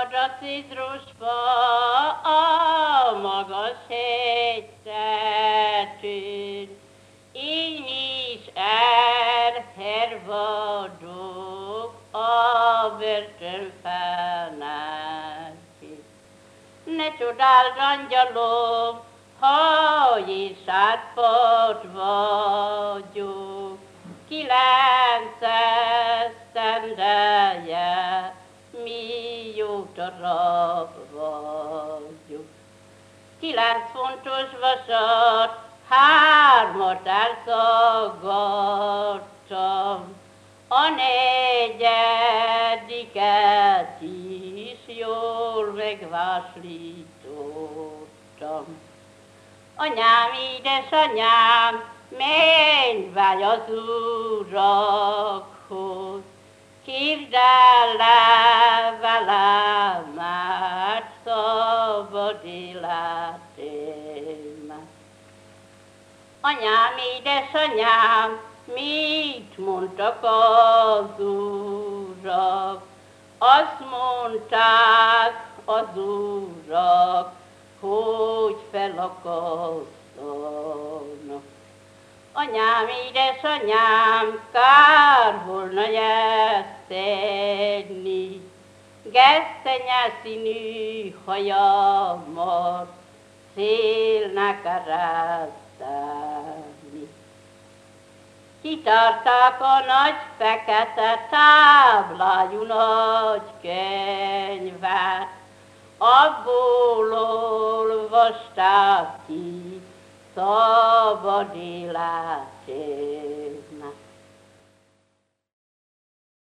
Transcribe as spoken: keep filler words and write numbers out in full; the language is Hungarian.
Marad a citrusfa a magas hegytetőn, így mi is elhervadunk a börtönfánásig. Ne csodáld, angyalom, ha Jézsátpart vagyok, kilenc esztendeje, mióta rab vagyok. Kilenc fontos vasat, hármat elszaggattam, a negyediket is jól megváslítottam. Anyám, édesanyám, menj vágy az Urakhoz, hívd el le velem, mert szabad életémet. Anyám, édesanyám, mit mondtak az urak? Azt mondták az urak, hogy felakasztanak. Anyám, édesanyám, kár volna jeszteni, gesztenye színű hajamat szélnek ereszteni. Kitárták a nagy fekete táblájú nagy könyvet, abból olvasták ki szabad életét.